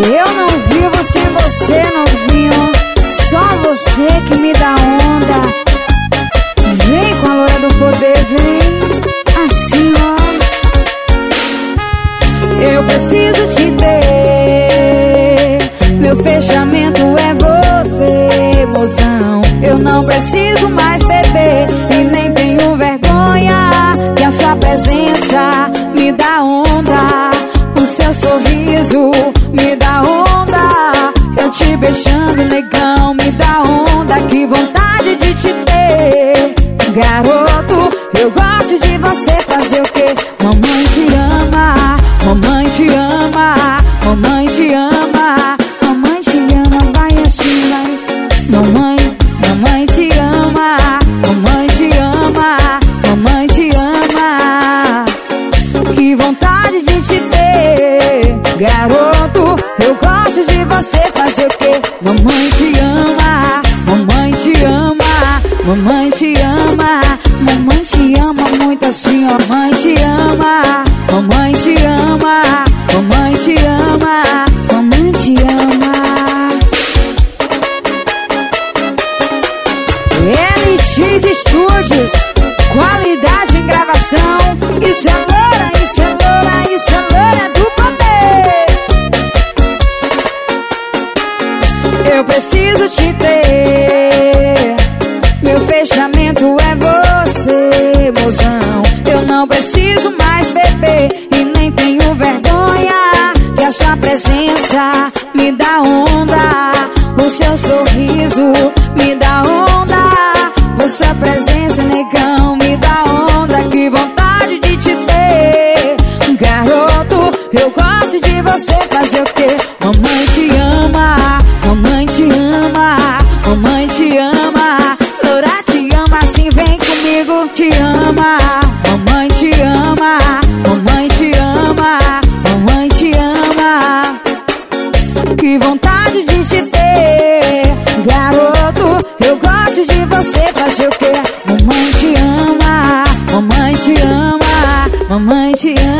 Eu não vivo sem você, novinho. Só você que me dá onda. Vem com a loura do poder, vem assim, ó. Eu preciso te ter. Meu fechamento é você, mozão. Eu não preciso mais beber e nem tenho vergonha, que a sua presença me dá onda. O seu sorriso me dá onda. Eu te beijando, negão, me dá onda. Que vontade de te ter, garoto. Eu gosto de você, fazer o quê? Mamãe te ama, mamãe te ama, mamãe te ama, mamãe te ama, vai assim, vai. Mamãe, mamãe te ama, mamãe te ama, mamãe te ama. Que vontade de te ter, garoto. Eu gosto de você, fazer o quê? Mamãe te ama, mamãe te ama, mamãe te ama, mamãe te ama muito assim, ó. Mamãe te ama, mamãe te ama, mamãe te ama, mamãe te ama. LX Studios, qualidade em gravação. Isso é loura, isso é loura, isso é loura do poder. Eu preciso te ter. Meu fechamento é você, mozão. Eu não preciso mais beber e nem tenho vergonha, que a sua presença me dá onda. O seu sorriso me dá onda. A sua presença, negão, me dá onda. Que vontade de te ter, garoto. Eu gosto de você, fazer o quê? Mamãe te ama, mamãe te ama, mamãe te ama. Loura te ama, assim vem comigo. Te ama, mamãe te ama, mamãe te ama, mamãe te ama. Que vontade de te ter, garoto. Eu gosto de você, fazer o quê? Mamãe te ama, mamãe te ama, mamãe te ama.